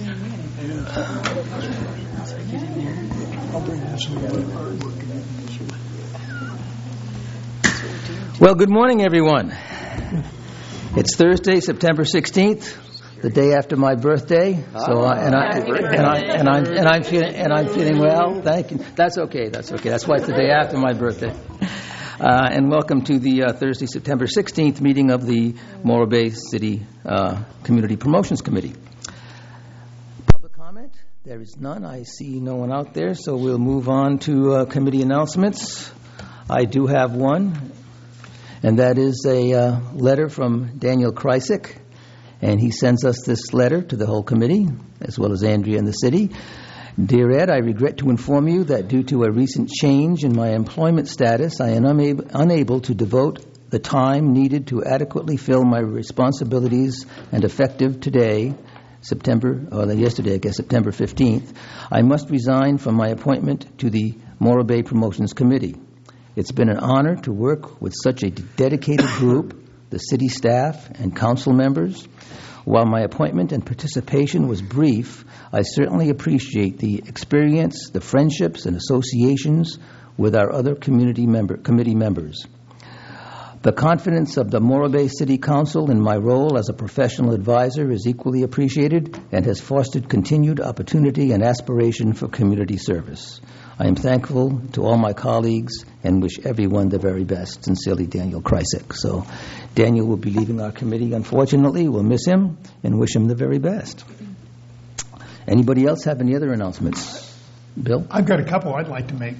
Well, good morning, everyone. It's Thursday, September 16th, the day after my birthday. So, I'm feeling well. Thank you. That's okay. That's why it's the day after my birthday. And welcome to the Thursday, September 16th meeting of the Morro Bay City Community Promotions Committee. Public comment? There is none. I see no one out there, so we'll move on to committee announcements. I do have one, and that is a letter from Daniel Kreisig, and he sends us this letter to the whole committee, as well as Andrea and the city. Dear Ed, I regret to inform you that due to a recent change in my employment status, I am unable to devote the time needed to adequately fill my responsibilities, and effective today, September 15th, I must resign from my appointment to the Morro Bay Promotions Committee. It's been an honor to work with such a dedicated group, the city staff and council members. While my appointment and participation was brief, I certainly appreciate the experience, the friendships, and associations with our other committee members. The confidence of the Morro Bay City Council in my role as a professional advisor is equally appreciated and has fostered continued opportunity and aspiration for community service. I am thankful to all my colleagues and wish everyone the very best. Sincerely, Daniel Kreisig. So Daniel will be leaving our committee, unfortunately. We'll miss him and wish him the very best. Anybody else have any other announcements? Bill? I've got a couple I'd like to make.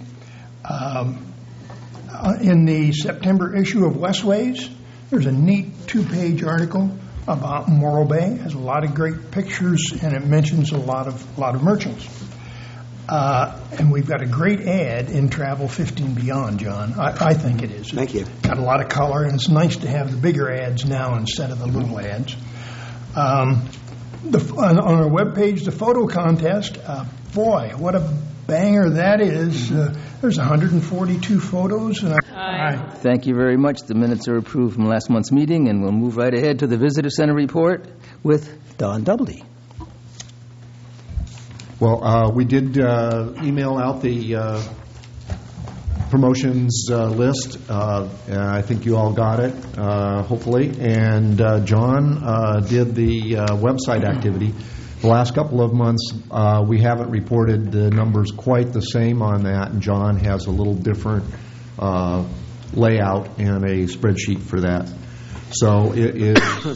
In the September issue of Westways, there's a neat 2-page article about Morro Bay. It has a lot of great pictures, and it mentions a lot of merchants. And we've got a great ad in Travel 15 Beyond, John. I think it is. Thank you. Got a lot of color, and it's nice to have the bigger ads now instead of the little ads. On our webpage, the photo contest, boy, what a banger that is. There's 142 photos. Thank you very much. The minutes are approved from last month's meeting, and we'll move right ahead to the Visitor Center report with Don Doubleday. Well, we did email out the promotions list. I think you all got it, hopefully. And John did the website activity. The last couple of months, we haven't reported the numbers quite the same on that, and John has a little different layout and a spreadsheet for that. So it is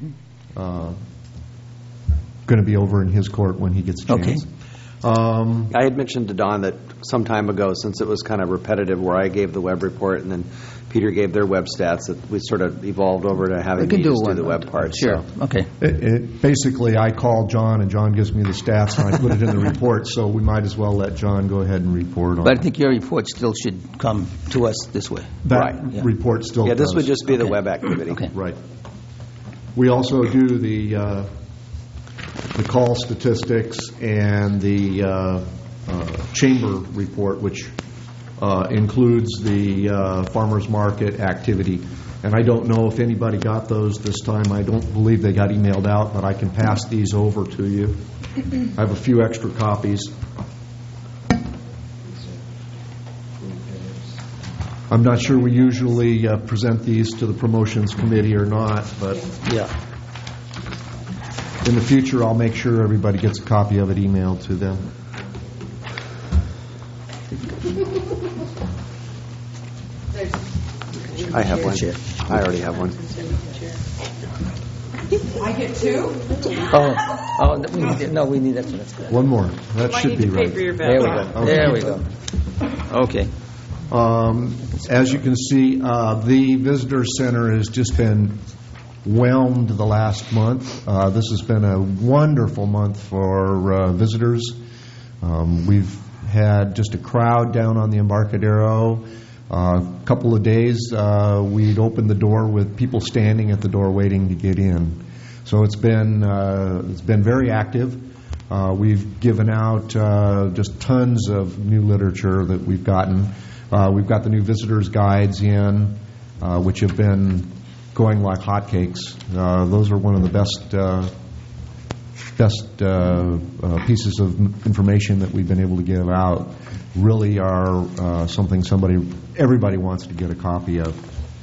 going to be over in his court when he gets a chance. Okay. I had mentioned to Don that some time ago, since it was kind of repetitive, where I gave the web report and then Peter gave their web stats, that we sort of evolved over to having me just do the web part. Sure. So. Okay. Basically, I call John, and John gives me the stats, and I put it in the report, so we might as well let John go ahead and report on it. But I think your report still should come to us this way. That report still does. This would just be the web activity. Okay. Right. We also do the call statistics and the chamber report, which includes the farmers market activity. And I don't know if anybody got those this time. I don't believe they got emailed out, but I can pass these over to you. I have a few extra copies. I'm not sure we usually present these to the promotions committee or not, but in the future, I'll make sure everybody gets a copy of it emailed to them. I have one. I already have one. I get two? We need that. That's good. One more. That should be right. There we go. Okay. As you can see, the visitor center has just been whelmed the last month. This has been a wonderful month for visitors. We've had just a crowd down on the Embarcadero. A couple of days we'd opened the door with people standing at the door waiting to get in. So it's been very active. We've given out just tons of new literature that we've gotten. We've got the new visitors guides in, which have been going like hotcakes. Those are one of the best best pieces of information that we've been able to give out really are something everybody wants to get a copy of.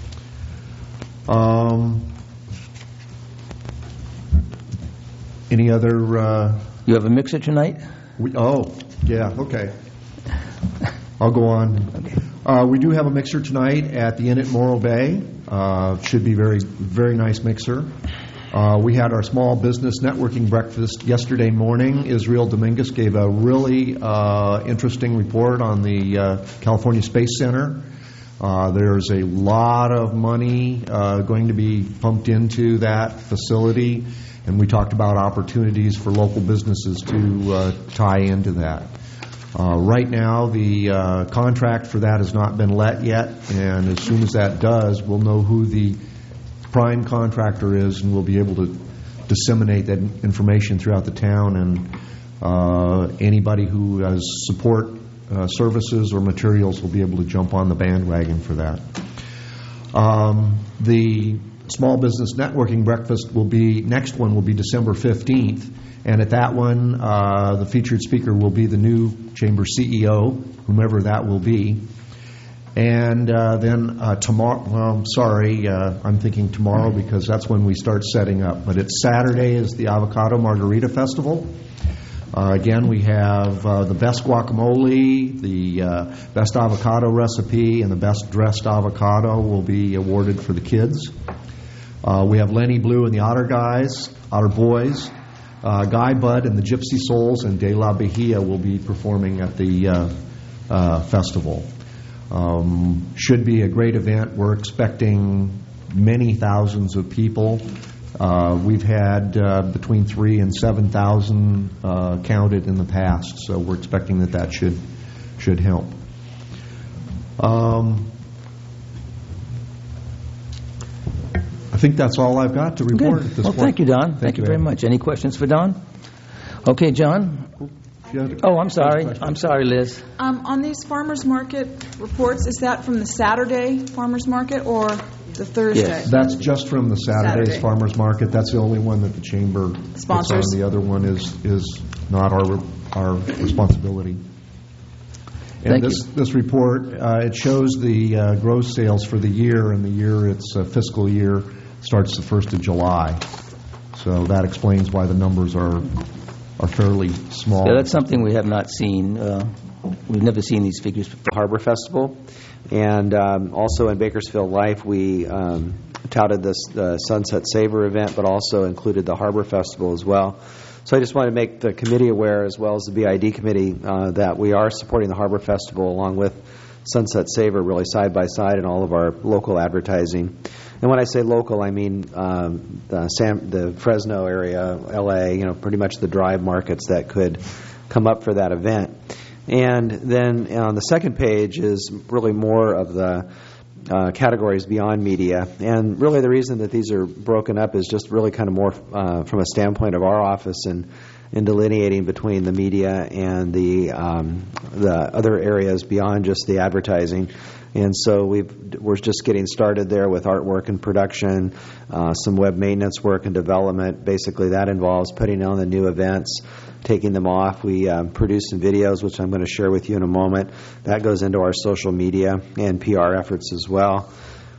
Any other? You have a mixer tonight? Okay. I'll go on. We do have a mixer tonight at the Inn at Morro Bay. Should be very, very nice mixer. We had our small business networking breakfast yesterday morning. Israel Dominguez gave a really interesting report on the California Space Center. There's a lot of money going to be pumped into that facility, and we talked about opportunities for local businesses to tie into that. Right now, the contract for that has not been let yet, and as soon as that does, we'll know who the prime contractor is, and we'll be able to disseminate that information throughout the town, and anybody who has support services or materials will be able to jump on the bandwagon for that. The small business networking breakfast next one will be December 15th, and at that one the featured speaker will be the new chamber CEO, whomever that will be. And then tomorrow, I'm thinking tomorrow because that's when we start setting up. But it's Saturday is the Avocado Margarita Festival. Again, we have the best guacamole, the best avocado recipe, and the best dressed avocado will be awarded for the kids. We have Lenny Blue and the Otter Boys. Guy Budd and the Gypsy Souls and De La Bahia will be performing at the festival. Should be a great event. We're expecting many thousands of people. We've had between 3,000 and 7,000 counted in the past, so we're expecting that should help. I think that's all I've got to report at this point. Thank you, Don. Thank you very much. Any questions for Don? Okay, John. Oh, I'm sorry. I'm sorry, Liz. On these farmers market reports, is that from the Saturday farmers market or the Thursday? Yes, that's just from the Saturday's farmers market. That's the only one that the chamber sponsors. The other one is not our responsibility. And this report it shows the gross sales for the year, and the year its fiscal year starts the 1st of July. So that explains why the numbers are fairly small. Yeah, that's something we have not seen. We've never seen these figures before. Harbor Festival. And also in Bakersfield Life, we touted the Sunset Savor event, but also included the Harbor Festival as well. So I just want to make the committee aware, as well as the BID committee, that we are supporting the Harbor Festival along with Sunset Savor really side by side in all of our local advertising. And when I say local, I mean the Fresno area, LA, pretty much the drive markets that could come up for that event. And then on the second page is really more of the categories beyond media. And really the reason that these are broken up is just really kind of more from a standpoint of our office and in delineating between the media and the other areas beyond just the advertising. And so we're just getting started there with artwork and production, some web maintenance work and development. Basically, that involves putting on the new events, taking them off. We produce some videos, which I'm going to share with you in a moment. That goes into our social media and PR efforts as well.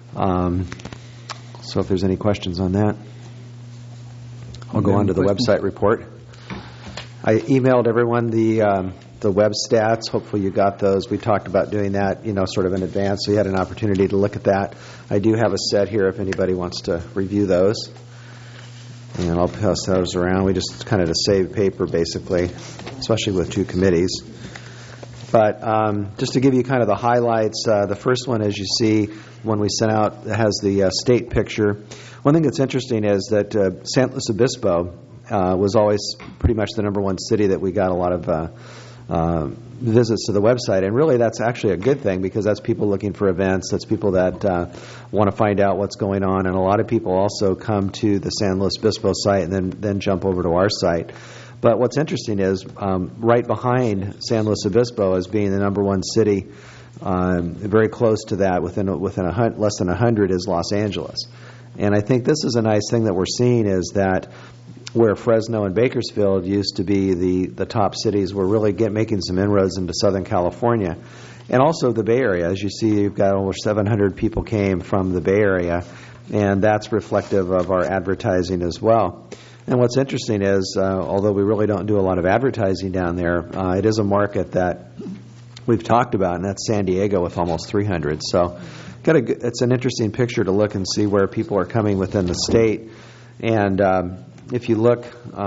So if there's any questions on that, I'll go on to the website report. I emailed everyone the web stats. Hopefully you got those. We talked about doing that, sort of in advance, so you had an opportunity to look at that. I do have a set here if anybody wants to review those. And I'll pass those around. We just kind of to save paper, basically, especially with two committees. But just to give you kind of the highlights, the first one, as you see, when we sent out, has the state picture. One thing that's interesting is that San Luis Obispo was always pretty much the number one city that we got a lot of visits to the website, and really that's actually a good thing because that's people looking for events, that's people that want to find out what's going on, and a lot of people also come to the San Luis Obispo site and then jump over to our site. But what's interesting is right behind San Luis Obispo as being the number one city, very close to that, within less than 100 is Los Angeles. And I think this is a nice thing that we're seeing is that where Fresno and Bakersfield used to be the top cities, we're really making some inroads into Southern California. And also the Bay Area. As you see, you've got over 700 people came from the Bay Area, and that's reflective of our advertising as well. And what's interesting is, although we really don't do a lot of advertising down there, it is a market that we've talked about, and that's San Diego with almost 300. So it's an interesting picture to look and see where people are coming within the state. And if you look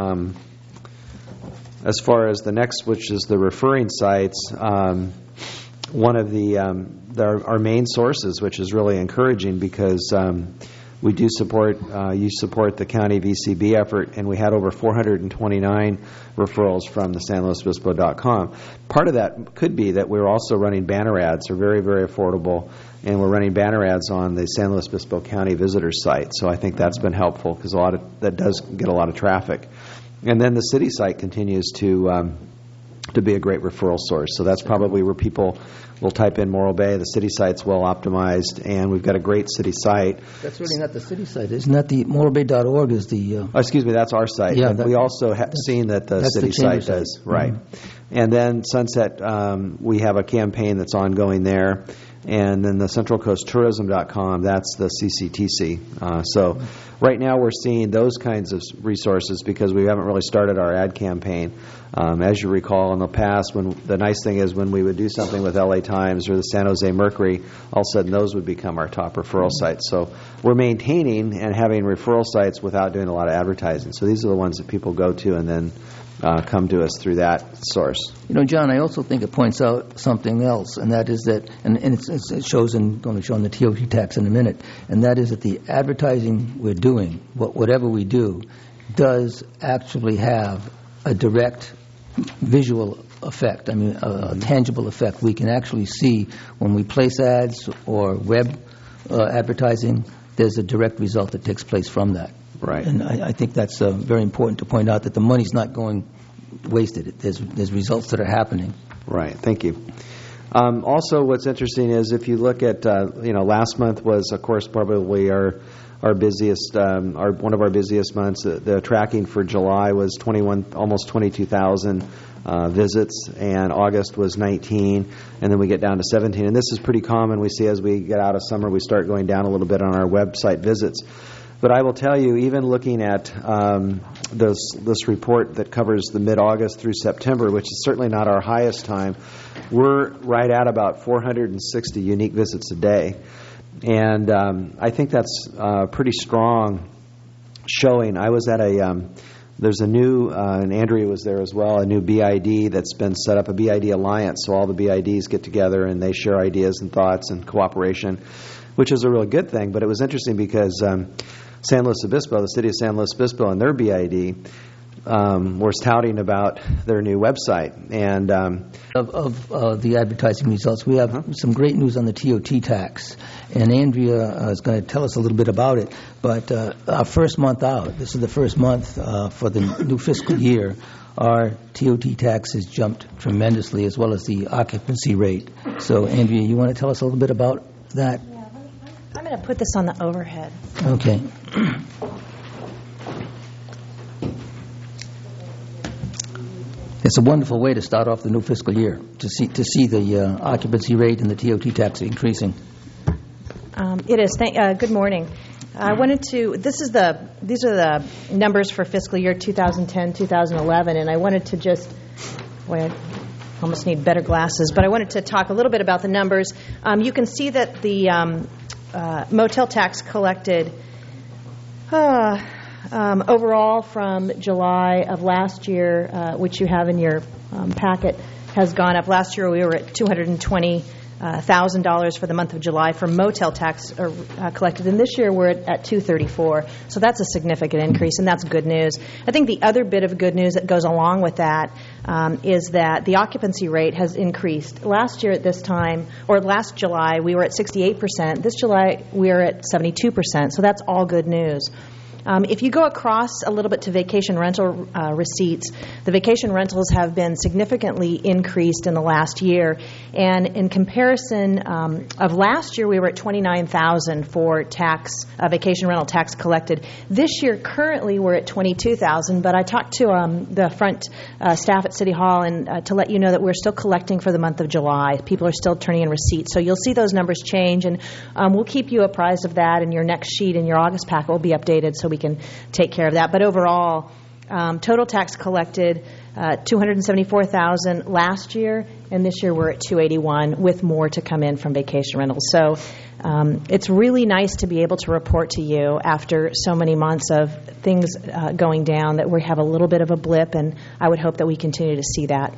as far as the next, which is the referring sites, one of our main sources, which is really encouraging because we do support, you support the county VCB effort, and we had over 429 referrals from the SanLuisObispo.com. Part of that could be that we're also running banner ads. They're very, very affordable, and we're running banner ads on the San Luis Obispo County visitor site. So I think that's been helpful because that does get a lot of traffic. And then the city site continues to be a great referral source. So that's probably where people will type in Morro Bay. The city site's well optimized, and we've got a great city site. That's really not the city site. Isn't that the morrobay.org is the... excuse me, that's our site. Yeah, we also have seen that the city site does. Right. Mm-hmm. And then Sunset, we have a campaign that's ongoing there. And then the CentralCoastTourism.com, that's the CCTC. So right now we're seeing those kinds of resources because we haven't really started our ad campaign. As you recall, in the past, the nice thing is when we would do something with LA Times or the San Jose Mercury, all of a sudden those would become our top referral sites. So we're maintaining and having referral sites without doing a lot of advertising. So these are the ones that people go to and then come to us through that source. You know, John, I also think it points out something else, and that is that, and it shows going to show in the TOT tax in a minute, and that is that the advertising we're doing, whatever we do, does actually have a direct visual effect. I mean, a tangible effect. We can actually see when we place ads or web advertising, there's a direct result that takes place from that. Right. And I think that's very important to point out that the money's not going wasted. There's results that are happening. Right. Thank you. Also, what's interesting is if you look at, last month was, of course, probably our busiest, one of our busiest months. The tracking for July was almost 22,000 visits, and August was 19, and then we get down to 17. And this is pretty common. We see as we get out of summer, we start going down a little bit on our website visits. But I will tell you, even looking at this report that covers the mid-August through September, which is certainly not our highest time, we're right at about 460 unique visits a day. And I think that's pretty strong showing. I was at there's a new, and Andrea was there as well, a new BID that's been set up, a BID alliance. So all the BIDs get together and they share ideas and thoughts and cooperation, which is a really good thing. But it was interesting because San Luis Obispo, the city of San Luis Obispo, and their BID was touting about their new website. And of the advertising results, we have some great news on the TOT tax. And Andrea is going to tell us a little bit about it. But our first month out, this is the first month for the new fiscal year, our TOT tax has jumped tremendously, as well as the occupancy rate. So, Andrea, you want to tell us a little bit about that? I'm going to put this on the overhead. Okay. It's a wonderful way to start off the new fiscal year, to see the occupancy rate and the TOT tax increasing. It is. Good morning. I wanted to. These are the numbers for fiscal year 2010, 2011, and I wanted to just. I almost need better glasses, but I wanted to talk a little bit about the numbers. You can see that the motel tax collected overall from July of last year, which you have in your packet, has gone up. Last year we were at $220,000 for the month of July for motel tax collected, and this year we're at $234,000. So that's a significant increase, and that's good news. I think the other bit of good news that goes along with that is that the occupancy rate has increased. Last year at this time, or last July, we were at 68%. This July we are at 72%. So that's all good news. If you go across a little bit to vacation rental receipts, the vacation rentals have been significantly increased in the last year. And in comparison of last year, we were at $29,000 for vacation rental tax collected. This year, currently, we're at $22,000. But I talked to the front staff at City Hall and to let you know that we're still collecting for the month of July. People are still turning in receipts. So you'll see those numbers change, and we'll keep you apprised of that, and your next sheet in your August packet will be updated so we can take care of that. But overall, total tax collected, $274,000 last year, and this year we're at $281,000 with more to come in from vacation rentals. So it's really nice to be able to report to you after so many months of things going down that we have a little bit of a blip, and I would hope that we continue to see that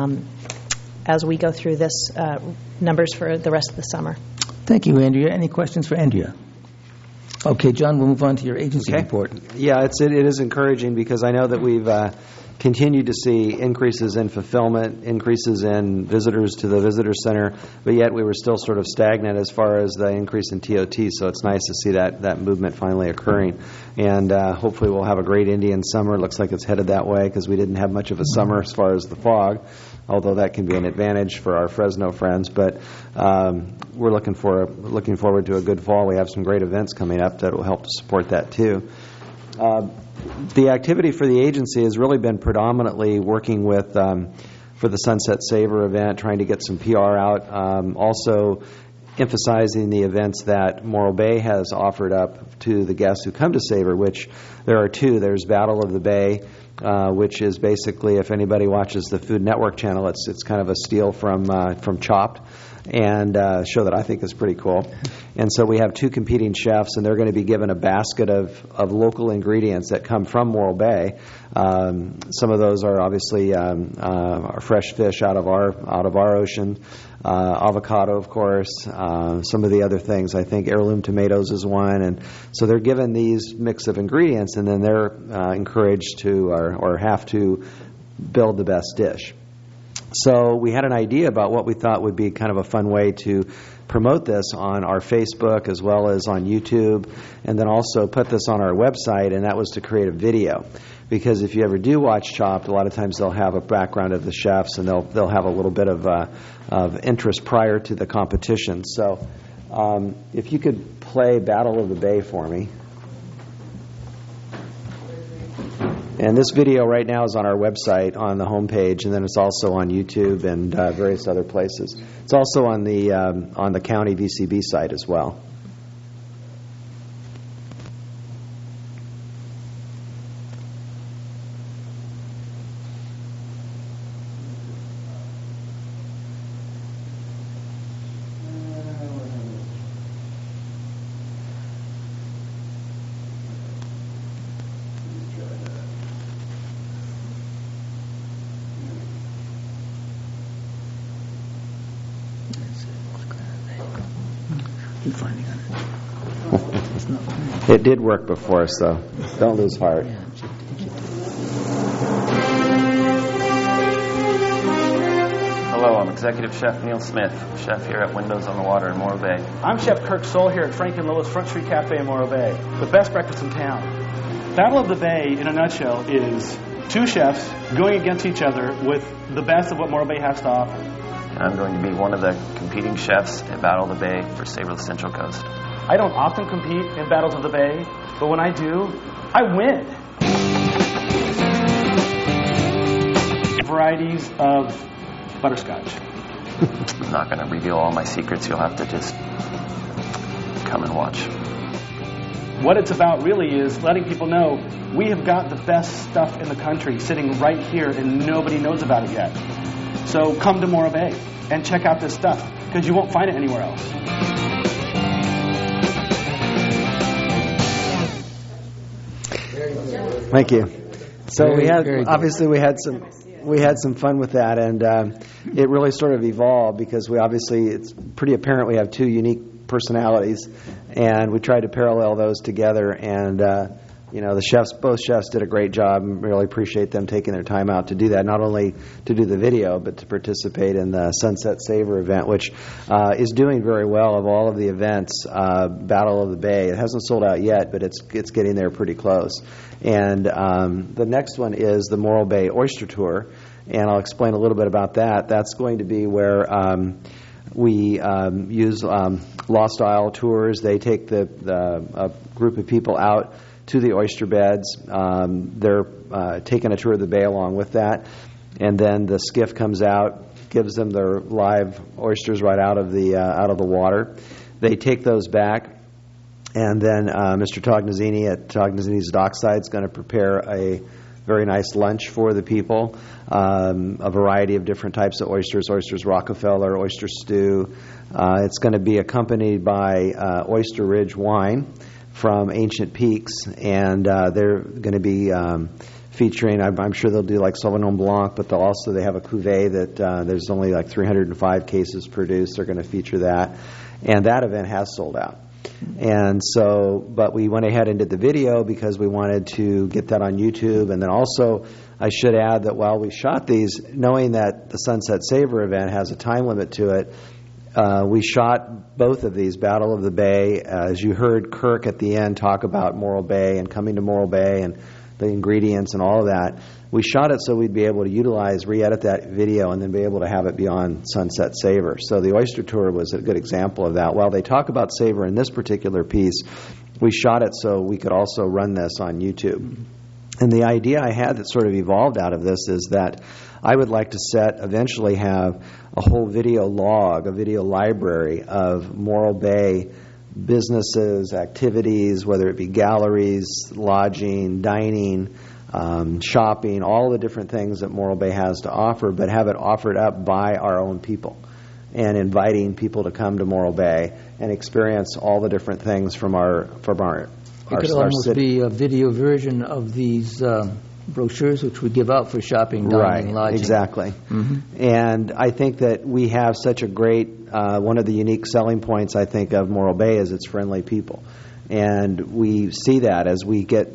as we go through this numbers for the rest of the summer. Thank you, Andrea. Any questions for Andrea? Okay, John, we'll move on to your agency report. Yeah, it is encouraging because I know that we've continued to see increases in fulfillment, increases in visitors to the visitor center, but yet we were still sort of stagnant as far as the increase in TOT, so it's nice to see that movement finally occurring. And hopefully we'll have a great Indian summer. It looks like it's headed that way because we didn't have much of a summer as far as the fog, although that can be an advantage for our Fresno friends. But we're looking forward to a good fall. We have some great events coming up that will help to support that too. The activity for the agency has really been predominantly working with for the Sunset Savor event, trying to get some PR out. Also emphasizing the events that Morro Bay has offered up to the guests who come to Savor, which there are two. There's Battle of the Bay, which is basically, if anybody watches the Food Network channel, it's kind of a steal from Chopped, and a show that I think is pretty cool. And so we have two competing chefs, and they're going to be given a basket of local ingredients that come from Morro Bay. Some of those are obviously our fresh fish out of our ocean, avocado, of course, some of the other things. I think heirloom tomatoes is one. And so they're given these mix of ingredients, and then they're encouraged to or have to build the best dish. So we had an idea about what we thought would be kind of a fun way to promote this on our Facebook as well as on YouTube, and then also put this on our website, and that was to create a video. Because if you ever do watch Chopped, a lot of times they'll have a background of the chefs, and they'll have a little bit of interest prior to the competition. So if you could play Battle of the Bay for me. And this video right now is on our website on the homepage, and then it's also on YouTube and various other places. It's also on the county VCB site as well. It did work before, so don't lose heart. Hello, I'm Executive Chef Neil Smith, chef here at Windows on the Water in Morro Bay. I'm Chef Kirk Soul here at Frank and Lois Front Street Cafe in Morro Bay, the best breakfast in town. Battle of the Bay, in a nutshell, is two chefs going against each other with the best of what Morro Bay has to offer. And I'm going to be one of the competing chefs at Battle of the Bay for Savor the Central Coast. I don't often compete in Battles of the Bay, but when I do, I win. Varieties of butterscotch. I'm not going to reveal all my secrets. You'll have to just come and watch. What it's about really is letting people know we have got the best stuff in the country sitting right here and nobody knows about it yet. So come to Morro Bay and check out this stuff because you won't find it anywhere else. Thank you. So we had some fun with that, and it really sort of evolved because it's pretty apparent we have two unique personalities, and we tried to parallel those together. And Both chefs did a great job, and really appreciate them taking their time out to do that, not only to do the video, but to participate in the Sunset Savor event, which is doing very well. Of all of the events, Battle of the Bay, it hasn't sold out yet, but it's getting there pretty close. And the next one is the Morro Bay Oyster Tour, and I'll explain a little bit about that. That's going to be where we use Lost Isle tours. They take a group of people out to the oyster beds. They're taking a tour of the bay along with that, and then the skiff comes out, gives them their live oysters right out of the water. They take those back, and then Mr. Tognazzini at Tognazzini's Dockside is going to prepare a very nice lunch for the people, a variety of different types of oysters Rockefeller, oyster stew. It's going to be accompanied by Oyster Ridge wine from Ancient Peaks, and they're going to be featuring, I'm sure they'll do like Sauvignon Blanc, but they have a cuvee that there's only like 305 cases produced. They're going to feature that, and that event has sold out. And so, but we went ahead and did the video because we wanted to get that on YouTube. And then also, I should add that while we shot these, knowing that the Sunset Savor event has a time limit to it, we shot both of these, Battle of the Bay. As you heard Kirk at the end talk about Morro Bay and coming to Morro Bay and the ingredients and all of that, we shot it so we'd be able to re-edit that video and then be able to have it be on Sunset Savor. So the Oyster Tour was a good example of that. While they talk about Savor in this particular piece, we shot it so we could also run this on YouTube. And the idea I had that sort of evolved out of this is that I would like to eventually have a whole video log, a video library of Morro Bay businesses, activities, whether it be galleries, lodging, dining, shopping, all the different things that Morro Bay has to offer, but have it offered up by our own people and inviting people to come to Morro Bay and experience all the different things from our It could almost city. be a video version of these brochures which we give out for shopping, dining, lodging. Exactly. Mm-hmm. And I think that we have such a great, one of the unique selling points, I think, of Morro Bay is its friendly people. And we see that as we get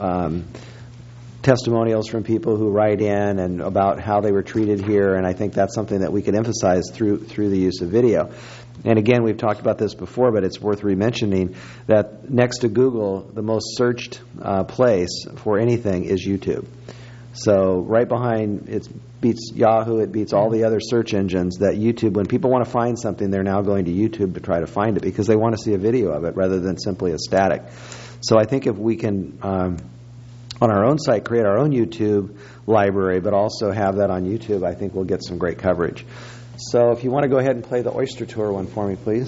testimonials from people who write in and about how they were treated here, and I think that's something that we could emphasize through the use of video. And again, we've talked about this before, but it's worth re-mentioning that next to Google, the most searched place for anything is YouTube. So right behind, it beats Yahoo, it beats all the other search engines. That YouTube, when people want to find something, they're now going to YouTube to try to find it because they want to see a video of it rather than simply a static. So I think if we can, on our own site, create our own YouTube library, but also have that on YouTube, I think we'll get some great coverage. So if you want to go ahead and play the Oyster Tour one for me, please.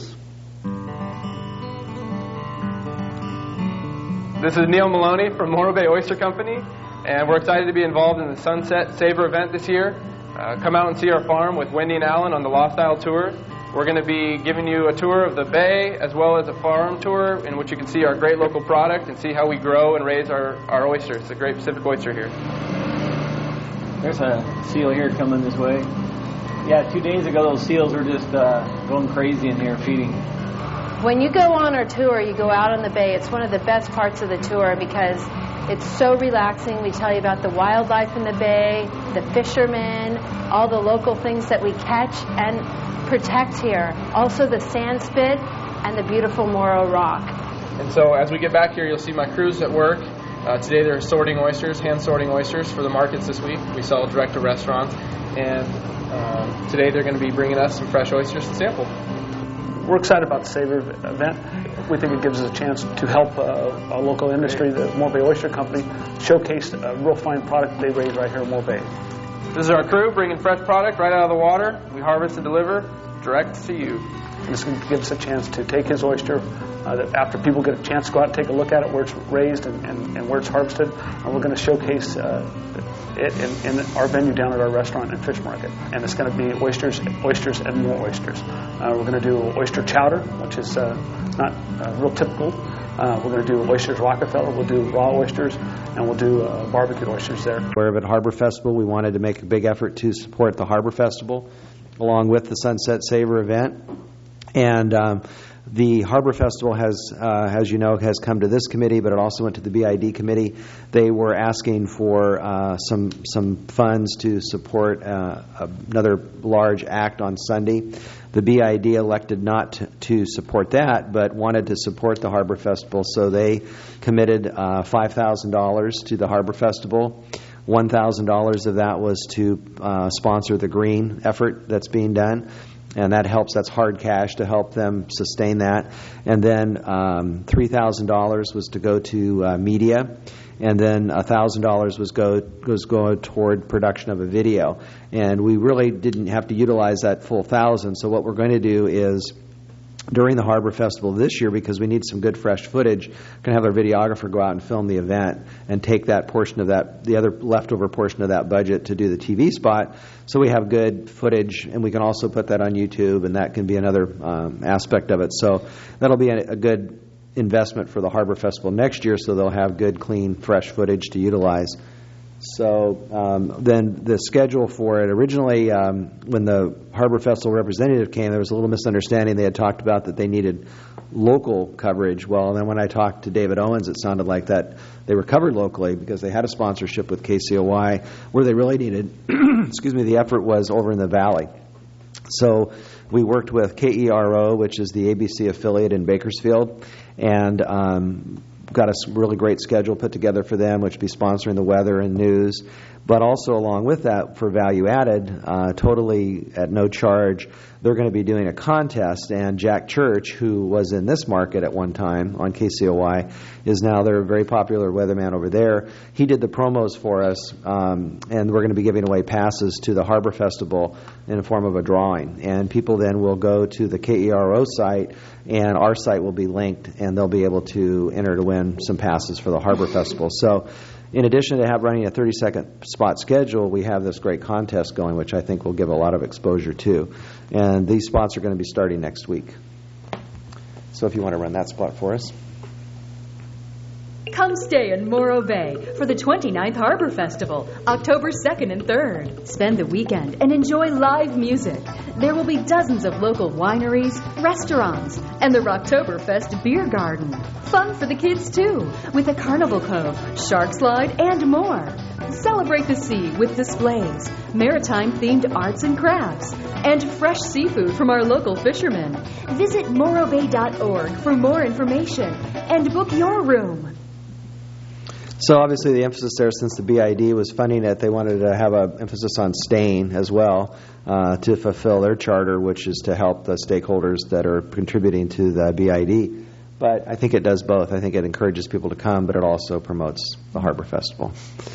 This is Neil Maloney from Morro Bay Oyster Company, and we're excited to be involved in the Sunset Savor event this year. Come out and see our farm with Wendy and Alan on the Lost Isle tour. We're going to be giving you a tour of the bay as well as a farm tour in which you can see our great local product and see how we grow and raise our oysters. It's a great Pacific oyster here. There's a seal here coming this way. Yeah, 2 days ago those seals were just going crazy in here feeding. When you go on our tour, you go out on the bay. It's one of the best parts of the tour because it's so relaxing. We tell you about the wildlife in the bay, the fishermen, all the local things that we catch and protect here. Also the sand spit and the beautiful Morro Rock. And so as we get back here, you'll see my crews at work. Today they're sorting oysters, hand sorting oysters for the markets this week. We sell direct to restaurants. And today they're going to be bringing us some fresh oysters to sample. We're excited about the Savor event. We think it gives us a chance to help a local industry, the Morro Bay Oyster Company, showcase a real fine product they raise right here in Morro Bay. This is our crew bringing fresh product right out of the water. We harvest and deliver direct to you. And this gives us a chance to take his oyster, that after people get a chance to go out and take a look at it, where it's raised and where it's harvested, and we're going to showcase it in our venue down at our restaurant and fish market. And it's going to be oysters, and more oysters. We're going to do oyster chowder, which is not real typical. We're going to do oysters Rockefeller. We'll do raw oysters, and we'll do barbecued oysters there. Where at Harbor Festival, we wanted to make a big effort to support the Harbor Festival along with the Sunset Savor event. And The Harbor Festival has, as you know, has come to this committee, but it also went to the BID committee. They were asking for some funds to support another large act on Sunday. The BID elected not to support that, but wanted to support the Harbor Festival, so they committed $5,000 to the Harbor Festival. $1,000 of that was to sponsor the green effort that's being done. And that helps. That's hard cash to help them sustain that. And then $3,000 was to go to media, and then $1,000 was go toward production of a video. And we really didn't have to utilize that full $1,000. So what we're going to do is, during the Harbor Festival this year, because we need some good fresh footage, we're going to have our videographer go out and film the event and take that portion of that, the other leftover portion of that budget to do the TV spot, so we have good footage, and we can also put that on YouTube, and that can be another aspect of it. So that'll be a good investment for the Harbor Festival next year, so they'll have good, clean, fresh footage to utilize. So then the schedule for it, originally when the Harbor Festival representative came, there was a little misunderstanding. They had talked about that they needed local coverage. Well, and then when I talked to David Owens, it sounded like that they were covered locally because they had a sponsorship with KCOY. Where they really needed, the effort was over in the Valley. So we worked with KERO, which is the ABC affiliate in Bakersfield, and got a really great schedule put together for them, which would be sponsoring the weather and news. But also along with that, for value added, totally at no charge, they're going to be doing a contest. And Jack Church, who was in this market at one time on KCOY, is now their very popular weatherman over there. He did the promos for us, and we're going to be giving away passes to the Harbor Festival in the form of a drawing. And people then will go to the KERO site, and our site will be linked, and they'll be able to enter to win some passes for the Harbor Festival. So in addition to running a 30-second spot schedule, we have this great contest going, which I think will give a lot of exposure to. And these spots are going to be starting next week. So if you want to run that spot for us. Come stay in Morro Bay for the 29th Harbor Festival, October 2nd and 3rd. Spend the weekend and enjoy live music. There will be dozens of local wineries, restaurants, and the Rocktoberfest Beer Garden. Fun for the kids, too, with a Carnival Cove, Shark Slide, and more. Celebrate the sea with displays, maritime-themed arts and crafts, and fresh seafood from our local fishermen. Visit morrobay.org for more information and book your room. So obviously the emphasis there, since the BID was funding it, they wanted to have an emphasis on staying as well to fulfill their charter, which is to help the stakeholders that are contributing to the BID. But I think it does both. I think it encourages people to come, but it also promotes the Harbor Festival.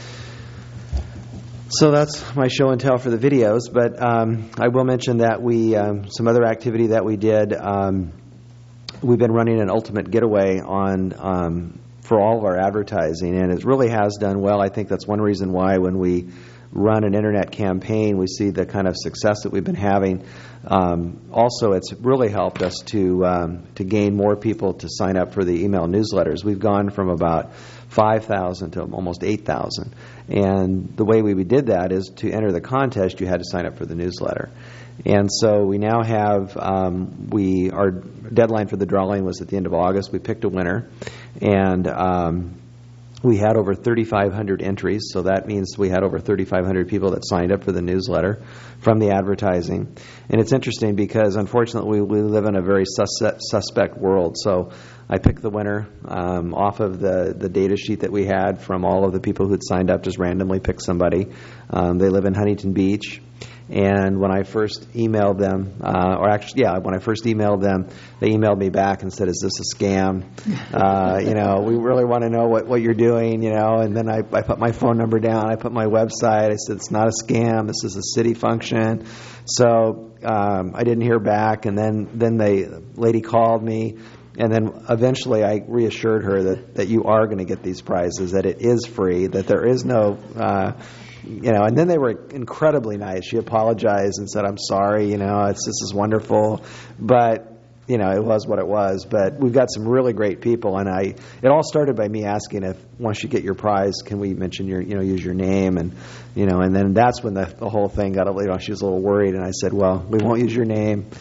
So that's my show and tell for the videos. But I will mention that we some other activity that we did. We've been running an ultimate getaway on for all of our advertising, and it really has done well. I think that's one reason why when we run an internet campaign, we see the kind of success that we've been having. Also, it's really helped us to gain more people to sign up for the email newsletters. We've gone from about 5,000 to almost 8,000. And the way we did that is to enter the contest, you had to sign up for the newsletter. And so we now have, our deadline for the drawing was at the end of August. We picked a winner, and we had over 3,500 entries, so that means we had over 3,500 people that signed up for the newsletter from the advertising. And it's interesting because, unfortunately, we live in a very suspect world. So I picked the winner off of the data sheet that we had from all of the people who had signed up, just randomly picked somebody. They live in Huntington Beach. And when I first emailed them, when I first emailed them, they emailed me back and said, "Is this a scam? We really want to know what you're doing, And then I put my phone number down. I put my website. I said, "It's not a scam. This is a city function." So I didn't hear back. And then the lady called me. And then eventually I reassured her that you are going to get these prizes, that it is free, that there is no... and then they were incredibly nice. She apologized and said, "I'm sorry, this is wonderful." But, it was what it was. But we've got some really great people. And it all started by me asking if, once you get your prize, can we mention use your name? And, and then that's when the whole thing got, she was a little worried. And I said, "Well, we won't use your name.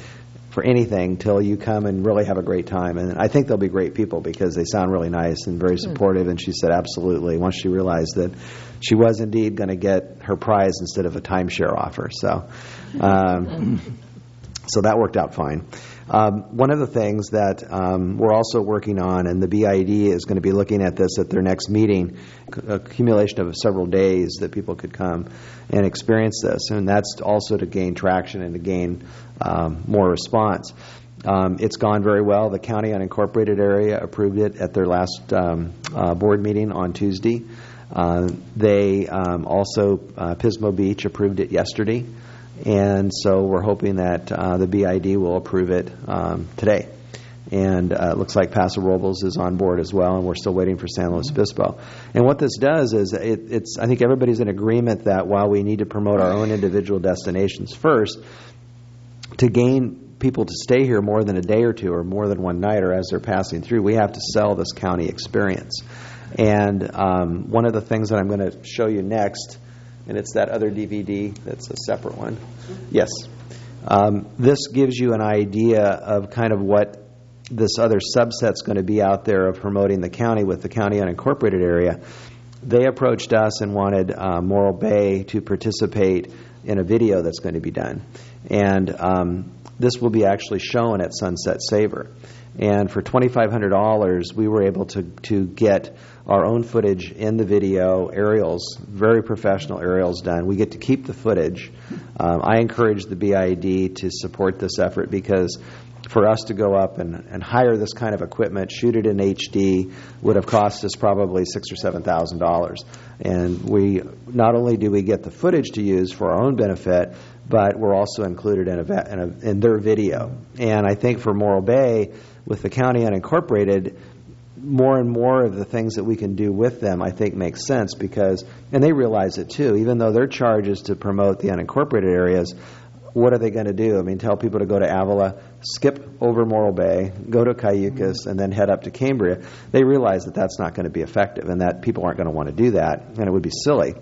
for anything till you come and really have a great time. And I think they'll be great people because they sound really nice and very supportive. And she said absolutely once she realized that she was indeed going to get her prize instead of a timeshare offer. So that worked out fine. One of the things that we're also working on, and the BID is going to be looking at this at their next meeting, accumulation of several days that people could come and experience this. And that's also to gain traction and to gain more response. It's gone very well. The county unincorporated area approved it at their last board meeting on Tuesday. They also, Pismo Beach approved it yesterday. And so we're hoping that the BID will approve it today. And it looks like Paso Robles is on board as well, and we're still waiting for San Luis Obispo. And what this does is I think everybody's in agreement that while we need to promote our own individual destinations first, to gain people to stay here more than a day or two or more than one night or as they're passing through, we have to sell this county experience. And one of the things that I'm going to show you next, and it's that other DVD that's a separate one. Yes. This gives you an idea of kind of what this other subset's going to be out there of promoting the county with the county unincorporated area. They approached us and wanted Morro Bay to participate in a video that's going to be done. And this will be actually shown at Sunset Savor. And for $2,500, we were able to get our own footage in the video, aerials, very professional aerials done. We get to keep the footage. I encourage the BID to support this effort because for us to go up and hire this kind of equipment, shoot it in HD, would have cost us probably $6,000 or $7,000. And we not only do we get the footage to use for our own benefit, but we're also included in their video. And I think for Morro Bay, with the county unincorporated, more and more of the things that we can do with them, I think, makes sense because, and they realize it too, even though their charge is to promote the unincorporated areas, what are they going to do? I mean, tell people to go to Avila, skip over Morro Bay, go to Cayucas, and then head up to Cambria. They realize that that's not going to be effective and that people aren't going to want to do that, and it would be silly.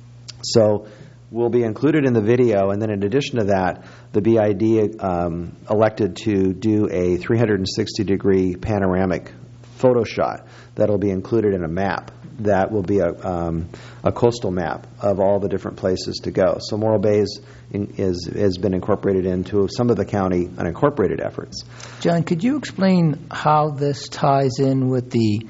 So will be included in the video, and then in addition to that, the BID elected to do a 360-degree panoramic photo shot that will be included in a map that will be a coastal map of all the different places to go. So Morro Bay has been incorporated into some of the county unincorporated efforts. John, could you explain how this ties in with the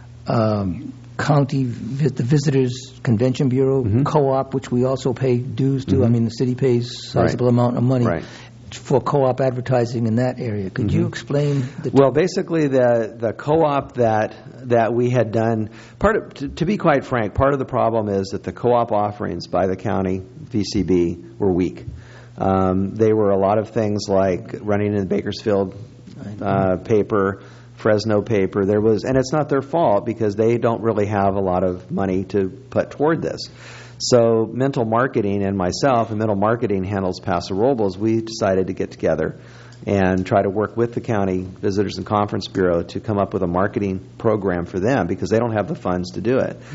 the Visitors Convention Bureau co-op, which we also pay dues to? I mean, the city pays a sizable amount of money for co-op advertising in that area. Could you explain? Well, basically, the co-op that we had done, to be quite frank, part of the problem is that the co-op offerings by the county VCB were weak. They were a lot of things like running in Bakersfield paper, Fresno paper. And it's not their fault because they don't really have a lot of money to put toward this. So Mental Marketing and myself, and Mental Marketing handles Paso Robles, we decided to get together and try to work with the County Visitors and Conference Bureau to come up with a marketing program for them because they don't have the funds to do it.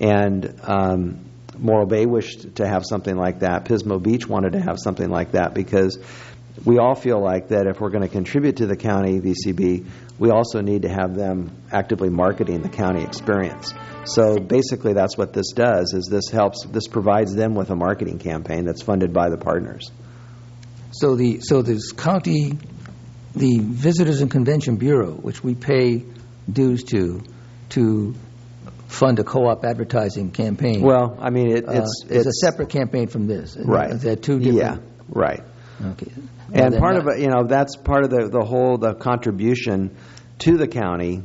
And Morro Bay wished to have something like that. Pismo Beach wanted to have something like that because we all feel like that if we're going to contribute to the county VCB, we also need to have them actively marketing the county experience. So basically that's what this does, is this provides them with a marketing campaign that's funded by the partners. So this county, the Visitors and Convention Bureau, which we pay dues to fund a co-op advertising campaign. Well, I mean, it's a separate campaign from this. Right. They're two different. Yeah, right. Okay. And part of it, that's part of the contribution to the county.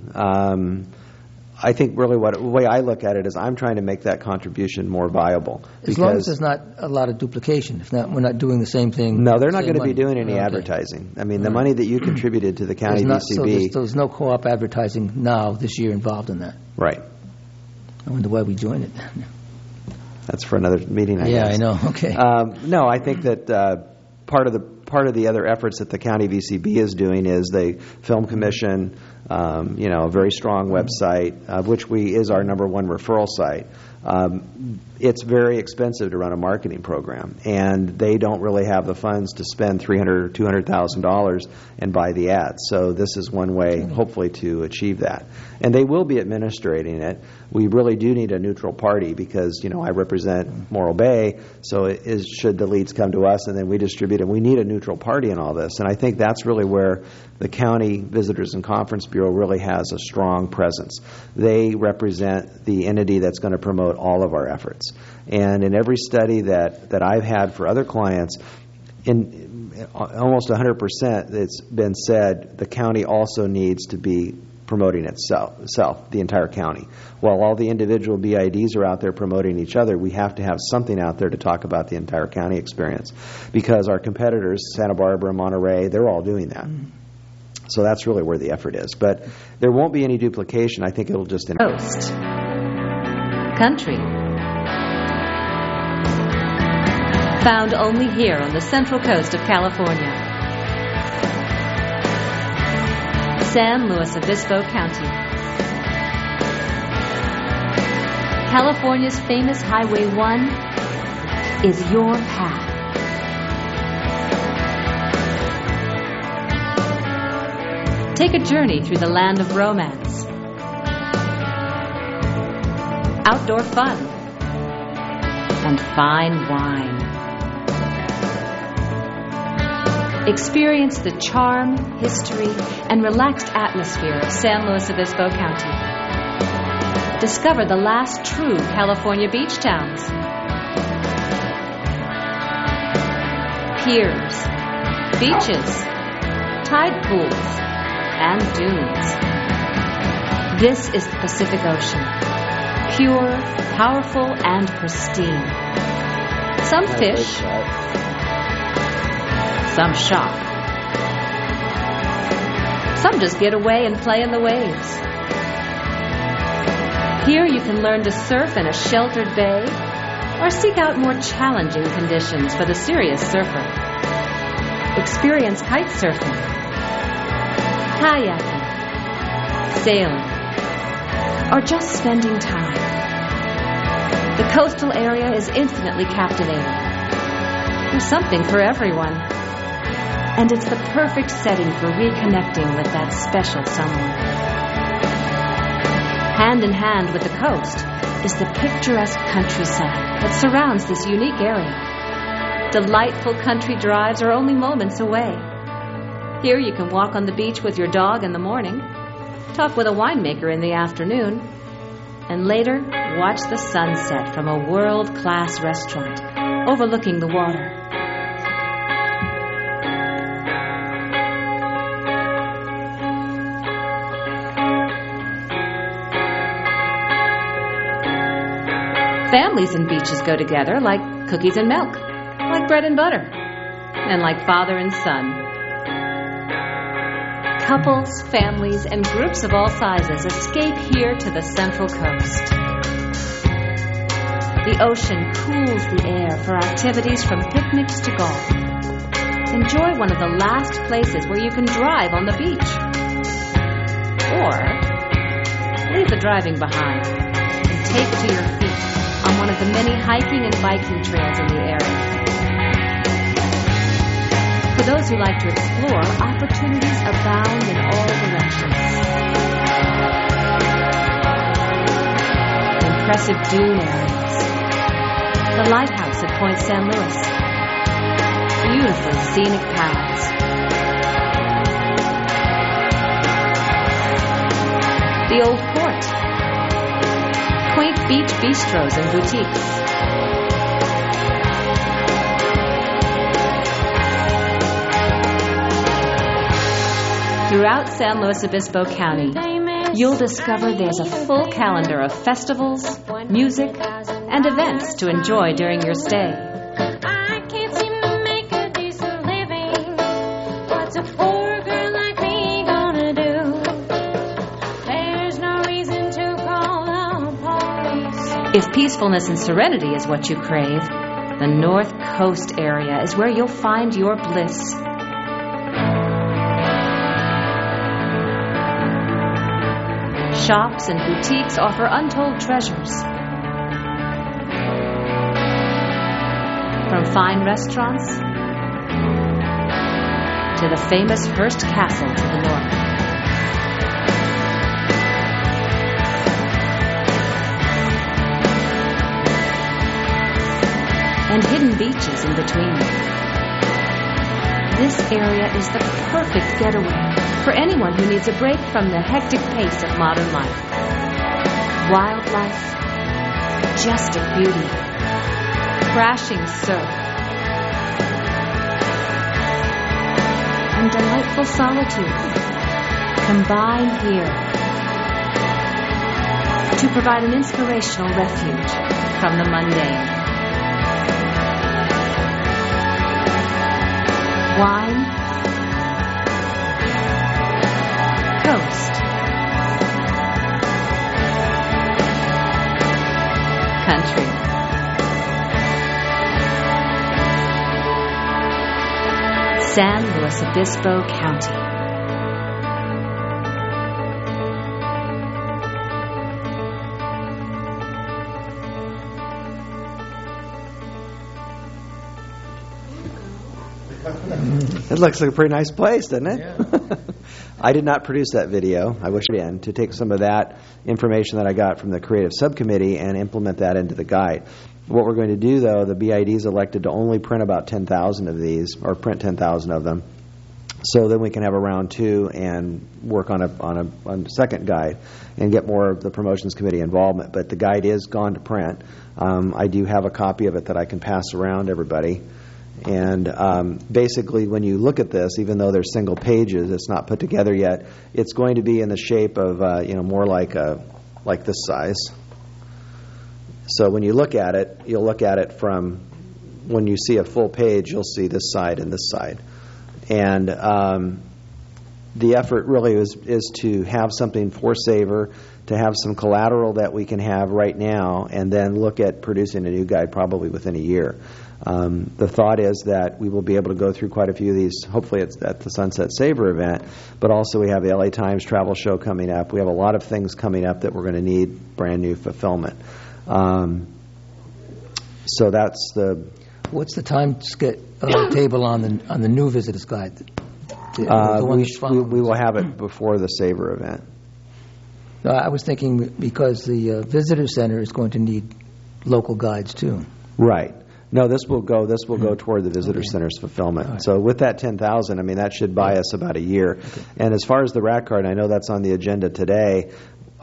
I think really the way I look at it is I'm trying to make that contribution more viable. As long as there's not a lot of duplication. If not, we're not doing the same thing. No, they're not going to be doing any advertising. I mean, the money that you contributed to the county VCB. So there's no co-op advertising now this year involved in that. Right. I wonder why we joined it. That's for another meeting, I guess. Yeah, I know. Okay. No, I think that part of the other efforts that the county VCB is doing is the Film Commission, a very strong website, which is our number one referral site. it's very expensive to run a marketing program, and they don't really have the funds to spend $300,000 or $200,000 and buy the ads. So this is one way, hopefully, to achieve that. And they will be administrating it. We really do need a neutral party because, I represent Morro Bay, so should the leads come to us and then we distribute them, we need a neutral party in all this. And I think that's really where the County Visitors and Conference Bureau really has a strong presence. They represent the entity that's going to promote all of our efforts. And in every study that I've had for other clients, in almost 100%, it's been said the county also needs to be promoting itself, the entire county. While all the individual BIDs are out there promoting each other, we have to have something out there to talk about the entire county experience, because our competitors, Santa Barbara, Monterey, they're all doing that. So that's really where the effort is. But there won't be any duplication. I think it'll just... Coast. Country. Found only here on the central coast of California. San Luis Obispo County. California's famous Highway 1 is your path. Take a journey through the land of romance, outdoor fun, and fine wine. Experience the charm, history, and relaxed atmosphere of San Luis Obispo County. Discover the last true California beach towns. Piers, beaches, tide pools, and dunes. This is the Pacific Ocean. Pure, powerful, and pristine. Some fish, some shop. Some just get away and play in the waves. Here you can learn to surf in a sheltered bay or seek out more challenging conditions for the serious surfer. Experience kite surfing, kayaking, sailing, or just spending time. The coastal area is infinitely captivating. There's something for everyone. And it's the perfect setting for reconnecting with that special someone. Hand in hand with the coast is the picturesque countryside that surrounds this unique area. Delightful country drives are only moments away. Here you can walk on the beach with your dog in the morning, talk with a winemaker in the afternoon, and later watch the sunset from a world-class restaurant overlooking the water. Families and beaches go together like cookies and milk, like bread and butter, and like father and son. Couples, families, and groups of all sizes escape here to the Central Coast. The ocean cools the air for activities from picnics to golf. Enjoy one of the last places where you can drive on the beach. Or leave the driving behind and take to your feet on one of the many hiking and biking trails in the area. For those who like to explore, opportunities abound in all directions. Impressive dune areas. The lighthouse at Point San Luis. Beautiful scenic paths. The old port. Quaint beach bistros and boutiques. Throughout San Luis Obispo County, you'll discover there's a full calendar of festivals, music, and events to enjoy during your stay. I can't seem to make a decent living. What's a poor girl like me gonna do? There's no reason to call the police. If peacefulness and serenity is what you crave, the North Coast area is where you'll find your bliss. Shops and boutiques offer untold treasures. From fine restaurants to the famous Hearst Castle to the north. And hidden beaches in between. This area is the perfect getaway for anyone who needs a break from the hectic pace of modern life. Wildlife, majestic beauty, crashing surf, and delightful solitude combine here to provide an inspirational refuge from the mundane. Wine, coast, country. San Luis Obispo County. It looks like a pretty nice place, doesn't it? Yeah. I did not produce that video. I wish I did, to take some of that information that I got from the creative subcommittee and implement that into the guide. What we're going to do, though, the BID's elected to only print about 10,000 of these, or print 10,000 of them. So then we can have a round two and work on a second guide and get more of the promotions committee involvement. But the guide is gone to print. I do have a copy of it that I can pass around everybody. And basically, when you look at this, even though they're single pages, it's not put together yet. It's going to be in the shape of more like this size. So when you look at it, you'll look at it from when you see a full page, you'll see this side and this side. And the effort really is to have something for Saver, to have some collateral that we can have right now, and then look at producing a new guide probably within a year. The thought is that we will be able to go through quite a few of these. Hopefully it's at the Sunset Saver event, but also we have the LA Times travel show coming up. We have a lot of things coming up that we're going to need brand new fulfillment. So that's the... What's the time table on the new visitors guide? We will have it before the Saver event. No, I was thinking because the visitor center is going to need local guides too. Right. No, this will go toward the visitor center's fulfillment. Right. So with that 10,000, I mean that should buy us about a year. Okay. And as far as the rack card, I know that's on the agenda today.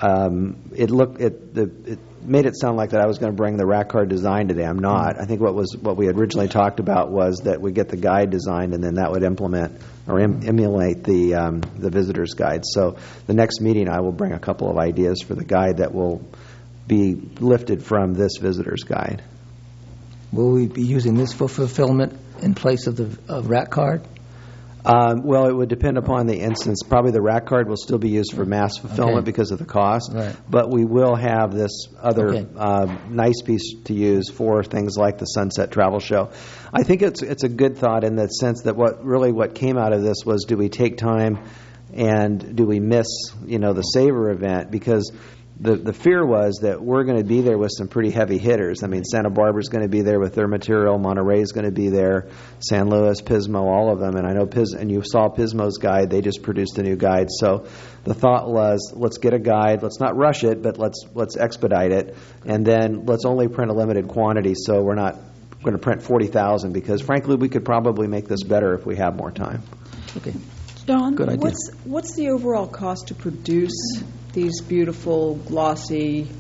It made it sound like that I was going to bring the rack card design today. I'm not. I think what we had originally talked about was that we get the guide designed and then that would implement or emulate the visitor's guide. So the next meeting I will bring a couple of ideas for the guide that will be lifted from this visitor's guide. Will we be using this for fulfillment in place of the rack card? Well, it would depend upon the instance. Probably the rack card will still be used for mass fulfillment because of the cost. Right. But we will have this other nice piece to use for things like the Sunset Travel Show. I think it's a good thought in the sense that what came out of this was, do we take time and do we miss the Saver event? Because the fear was that we're going to be there with some pretty heavy hitters. I mean, Santa Barbara's going to be there with their material. Monterey's going to be there. San Luis, Pismo, all of them. And I know and you saw Pismo's guide. They just produced a new guide. So the thought was, let's get a guide. Let's not rush it, but let's expedite it. And then let's only print a limited quantity. So we're not going to print 40,000 because, frankly, we could probably make this better if we have more time. Okay. Don, good idea. What's the overall cost to produce these beautiful, glossy?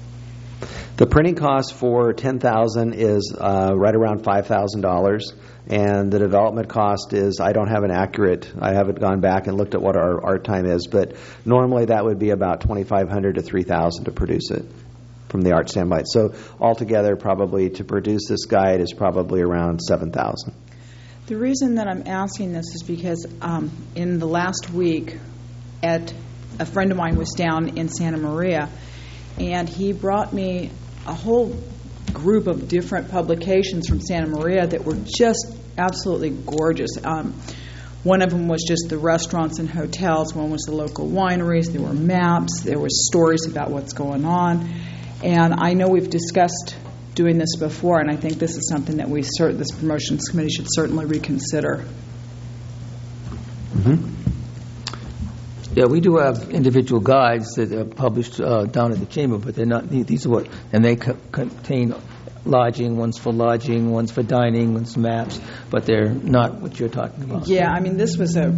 The printing cost for 10,000 is right around $5,000, and the development cost is, I don't have an accurate, I haven't gone back and looked at what our art time is, but normally that would be about $2,500 to $3,000 to produce it from the art standpoint. So altogether, probably to produce this guide is probably around $7,000. The reason that I'm asking this is because in the last week, a friend of mine was down in Santa Maria, and he brought me a whole group of different publications from Santa Maria that were just absolutely gorgeous. One of them was just the restaurants and hotels. One was the local wineries. There were maps. There were stories about what's going on. And I know we've discussed doing this before, and I think this is something that this promotions committee should certainly reconsider. Yeah, we do have individual guides that are published down at the chamber, but they're not. These are and they contain lodging. One's for lodging, one's for dining, one's maps, but they're not what you're talking about. Yeah, I mean, this was a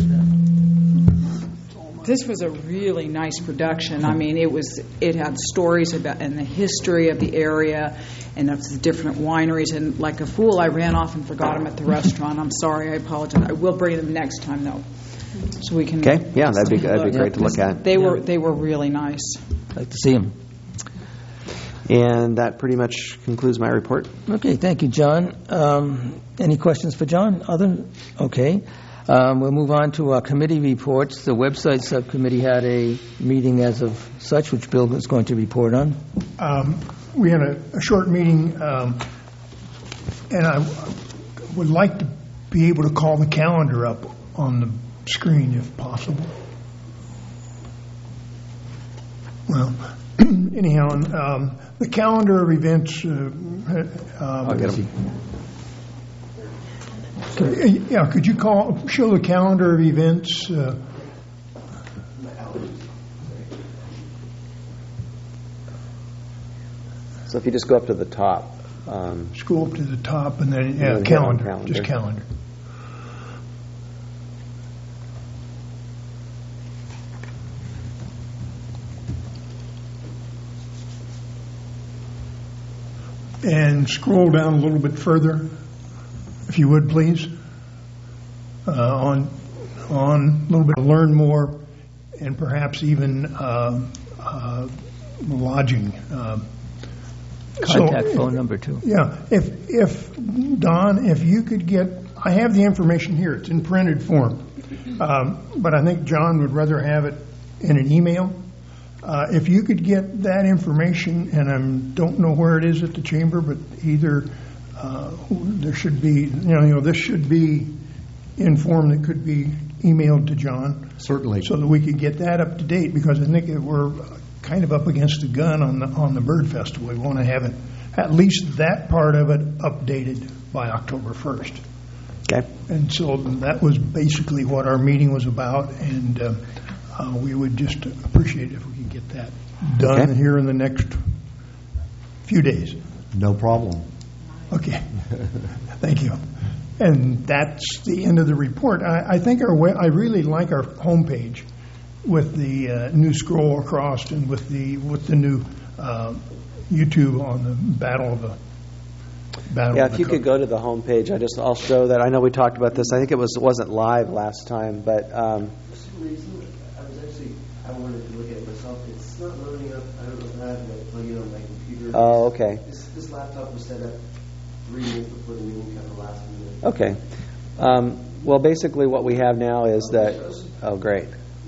really nice production. I mean, it had stories about and the history of the area and of the different wineries. And like a fool, I ran off and forgot them at the restaurant. I'm sorry. I apologize. I will bring them next time, though, so we can. Okay. Yeah, that'd be great to look at. They were really nice. I'd like to see them. And that pretty much concludes my report. Okay, thank you, John. Any questions for John? Okay. We'll move on to our committee reports. The website subcommittee had a meeting as of such, which Bill is going to report on. We had a short meeting, and I would like to be able to call the calendar up on the screen if possible. Well, anyhow, the calendar of events. I'll get them. Yeah, could you show the calendar of events? So if you just go up to the top. Scroll up to the top and then calendar. Just calendar. And scroll down a little bit further, if you would, please. On a little bit, learn more, and perhaps even lodging. Contact phone number too. Yeah, if Don, if you could I have the information here. It's in printed form, but I think John would rather have it in an email. If you could get that information, and I don't know where it is at the chamber, but either there should be, this should be in form that could be emailed to John. Certainly. So that we could get that up to date, because I think we're kind of up against the gun on the Bird Festival. We want to have it, at least that part of it, updated by October 1st. Okay. And so that was basically what our meeting was about, and we would just appreciate it if we could get that done here in the next few days. No problem. Okay. Thank you. And that's the end of the report. I think I really like our homepage with the new scroll across and with the new YouTube on the Battle of the Yeah, if you could go to the homepage, I'll show that. I know we talked about this. I think it wasn't live last time, but. For some reason, I wanted to look at it myself. It's not loading up. I don't know if I have to plug it on my computer. Oh, okay. This laptop was set up 3 minutes before the meeting, kind of last minute. Okay. Well, basically what we have now is that. Oh, great.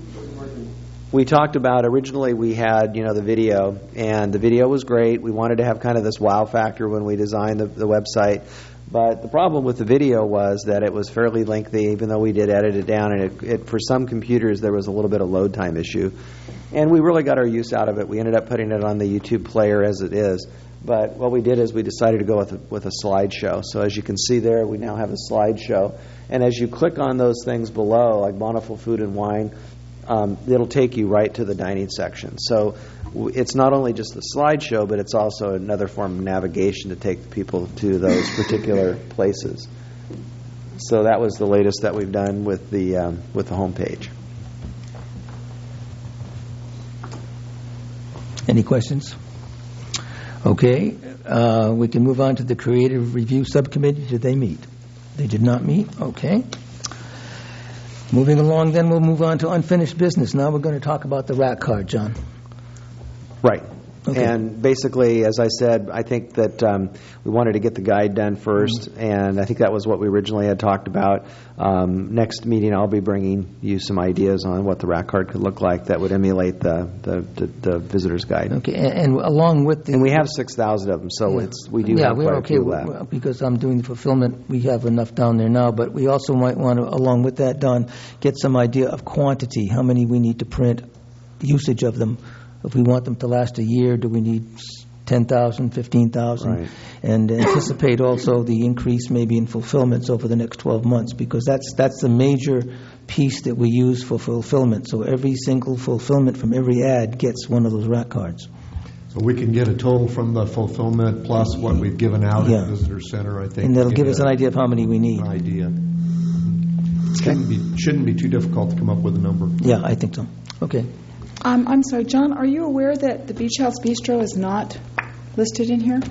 We talked about, originally we had, the video, and the video was great. We wanted to have kind of this wow factor when we designed the website. But the problem with the video was that it was fairly lengthy, even though we did edit it down. And it for some computers, there was a little bit of load time issue. And we really got our use out of it. We ended up putting it on the YouTube player as it is. But what we did is we decided to go with a slideshow. So as you can see there, we now have a slideshow. And as you click on those things below, like Bountiful Food and Wine, it'll take you right to the dining section. So it's not only just the slideshow, but it's also another form of navigation to take people to those particular places. So that was the latest that we've done with the homepage. Any questions? Okay, we can move on to the Creative Review Subcommittee. Did they meet? They did not meet. Okay. Moving along, then we'll move on to unfinished business. Now we're going to talk about the rack card, John. Right. Okay. And basically, as I said, I think that we wanted to get the guide done first, and I think that was what we originally had talked about. Next meeting, I'll be bringing you some ideas on what the rack card could look like that would emulate the visitor's guide. Okay, and along with the... And we have 6,000 of them, so we do have quite a few left. Because I'm doing the fulfillment, we have enough down there now, but we also might want to, along with that, Don, get some idea of quantity, how many we need to print, the usage of them. If we want them to last a year, do we need 10,000, 15,000, Right. and anticipate also the increase maybe in fulfillments over the next 12 months, because that's the major piece that we use for fulfillment. So every single fulfillment from every ad gets one of those rack cards. So we can get a total from the fulfillment plus what we've given out Yeah. at the visitor center, I think. And that'll give us an idea of how many we need. An idea. Shouldn't be too difficult to come up with a number. Yeah, I think so. Okay. I'm sorry, John, are you aware that the Beach House Bistro is not listed in here?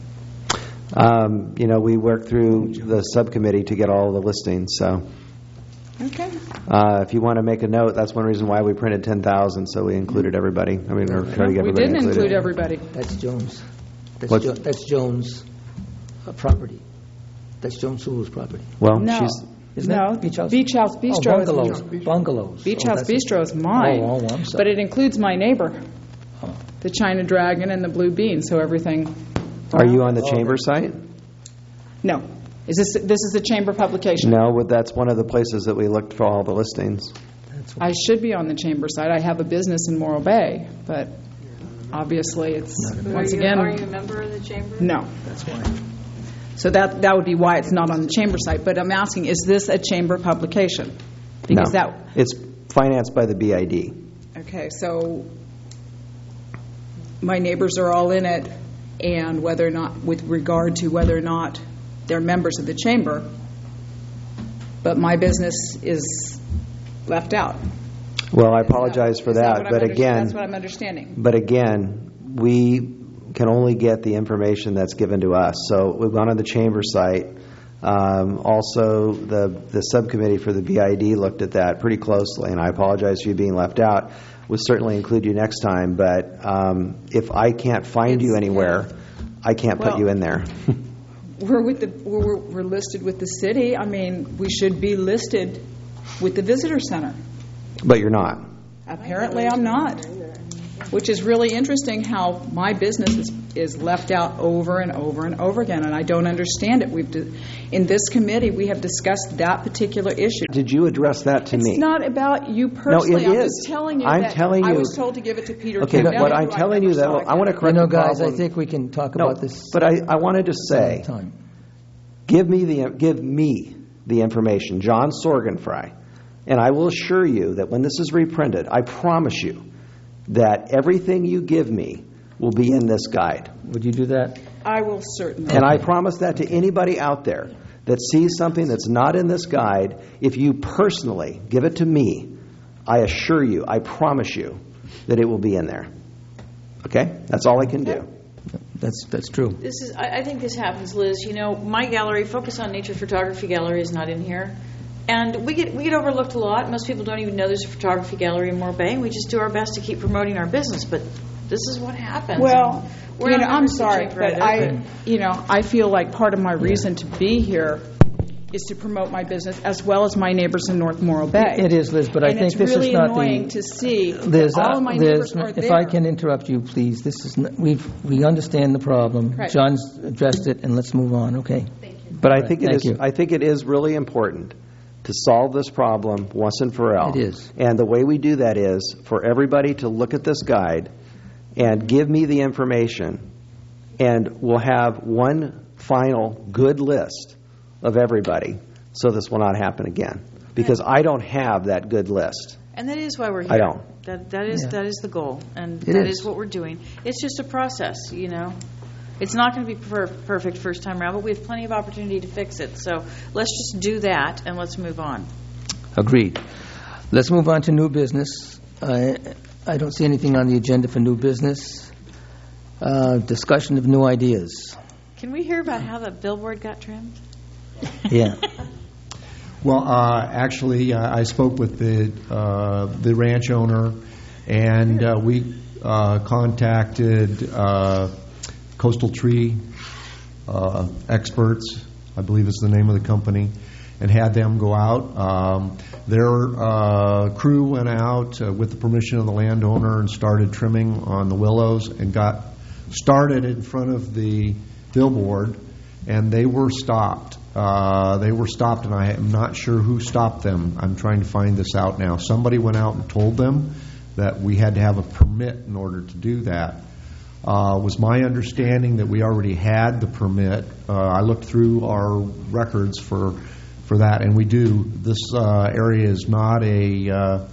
We worked through the subcommittee to get all the listings, so. Okay. If you want to make a note, that's one reason why we printed 10,000, so we included everybody. Or try to get We everybody didn't included. include everybody. That's Jones. What's- That's Jones' property. That's Jones Sewell's property. Well, No. Isn't No, that Beach House? Beach House Bistro is bungalows. Bungalows. Beach Oh, House that's- Bistro is mine, Oh, I'm sorry. but it includes my neighbor, the China Dragon and the Blue Bean. So everything. Are you on the chamber site? No, this is a chamber publication? No, but that's one of the places that we looked for all the listings. I should be on the chamber side. I have a business in Morro Bay, but obviously it's once again. Are you a member of the chamber? No. That's why. So that would be why it's not on the chamber site. But I'm asking, is this a chamber publication? Because No, it's financed by the BID. Okay, so my neighbors are all in it, and whether or not, with regard to whether or not they're members of the chamber, but my business is left out. Well, I apologize for that, but again, That's what I'm understanding. but again, we can only get the information that's given to us. So we've gone on the chamber site. Also, the subcommittee for the BID looked at that pretty closely, and I apologize for you being left out. We'll certainly include you next time, but if I can't find you anywhere, I can't put you in there. We're listed with the city. I mean, we should be listed with the visitor center. But you're not. Apparently, I'm not. Which is really interesting how my business is left out over and over and over again, and I don't understand it. In this committee, we have discussed that particular issue. Did you address that to me? It's not about you personally. No, it I'm is. just telling you I'm that telling I you. was told to give it to Peter Okay, Campbell. but I'm telling you that I want to correct the guys, problem. I think we can talk No, about this. but I wanted to say, give me the information, John Sorgenfrey, and I will assure you that when this is reprinted, I promise you that everything you give me will be in this guide. Would you do that? I will certainly. And I promise that to anybody out there that sees something that's not in this guide, if you personally give it to me, I assure you, I promise you, that it will be in there. Okay? That's all I can do. That's true. I think this happens, Liz. You know, my gallery, Focus on Nature Photography Gallery, is not in here. And we get overlooked a lot. Most people don't even know there's a photography gallery in Morro Bay. We just do our best to keep promoting our business. But this is what happens. Well, We're not I'm members of the sorry, chamber but either. I feel like part of my reason to be here is to promote my business as well as my neighbors in North Morro Bay. It is, Liz, but I think this is not the... And it's really annoying to see Liz, that all of my neighbors are there. if I can interrupt you, please. This is we understand the problem. Right. John's addressed it, and let's move on. Okay. Thank you. But I think Thank you. I think it is really important to solve this problem once and for all. It is. And the way we do that is for everybody to look at this guide and give me the information, and we'll have one final good list of everybody, so this will not happen again. Because I don't have that good list. And that is why we're here. I don't. That is the goal, and It that is. is what we're doing. It's just a process, you know. It's not going to be perfect first time around, but we have plenty of opportunity to fix it. So let's just do that, and let's move on. Agreed. Let's move on to new business. I don't see anything on the agenda for new business. Discussion of new ideas. Can we hear about how the billboard got trimmed? Yeah. Well, actually, I spoke with the ranch owner, and we contacted Coastal Tree Experts, I believe is the name of the company, and had them go out. Their crew went out with the permission of the landowner and started trimming on the willows and got started in front of the billboard, and they were stopped. And I am not sure who stopped them. I'm trying to find this out now. Somebody went out and told them that we had to have a permit in order to do that. Was my understanding that we already had the permit. I looked through our records for that, and we do. This area is not a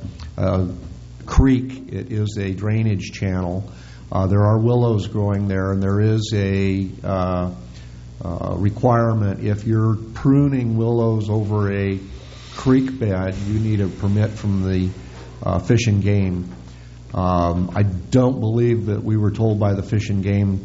creek. It is a drainage channel. There are willows growing there, and there is a requirement. If you're pruning willows over a creek bed, you need a permit from the Fish and Game. I don't believe that we were told by the Fish and Game.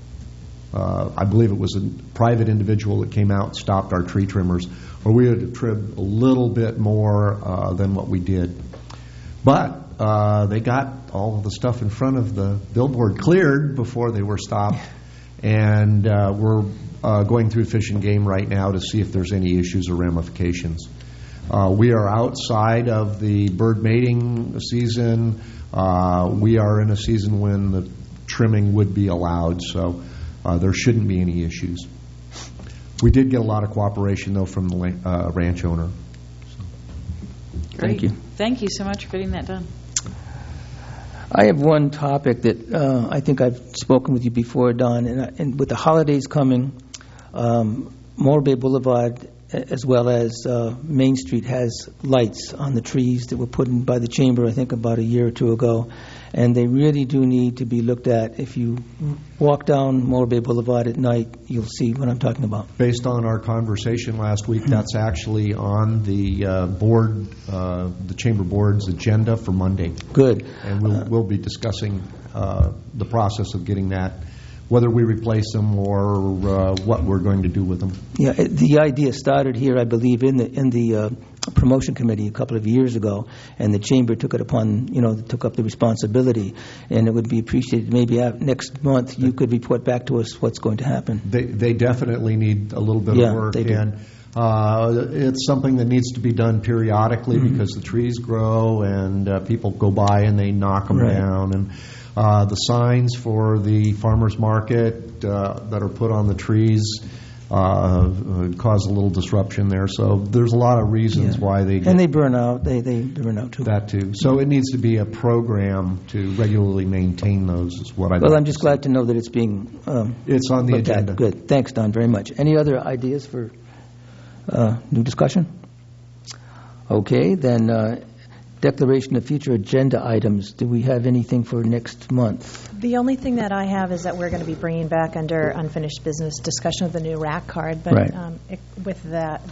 I believe it was a private individual that came out and stopped our tree trimmers, or we would have trimmed a little bit more than what we did. But they got all of the stuff in front of the billboard cleared before they were stopped, and we're going through Fish and Game right now to see if there's any issues or ramifications. We are outside of the bird mating season. We are in a season when the trimming would be allowed, so there shouldn't be any issues. We did get a lot of cooperation, though, from the ranch owner. Thank you. Thank you so much for getting that done. I have one topic that I think I've spoken with you before, Don, and with the holidays coming, Morro Bay Boulevard as well as Main Street has lights on the trees that were put in by the Chamber, I think, about a year or two ago, and they really do need to be looked at. If you walk down Morro Bay Boulevard at night, you'll see what I'm talking about. Based on our conversation last week, that's actually on the board, the Chamber Board's agenda for Monday. Good. And we'll be discussing the process of getting that, whether we replace them or what we're going to do with them. Yeah, the idea started here, I believe, in the promotion committee a couple of years ago, and the Chamber took it upon, took up the responsibility, and it would be appreciated maybe next month you could report back to us what's going to happen. They definitely need a little bit of work, they do. And it's something that needs to be done periodically because the trees grow and people go by and they knock them down, and the signs for the farmers market that are put on the trees cause a little disruption there. So there's a lot of reasons why they get... And they burn out. They burn out too. That too. So it needs to be a program to regularly maintain those is what I'd Well, like I'm just to glad to know that it's being it's on the agenda. Good. Thanks, Don, very much. Any other ideas for new discussion? Okay, then declaration of future agenda items. Do we have anything for next month? The only thing that I have is that we're going to be bringing back under unfinished business discussion of the new rack card, but Right. With that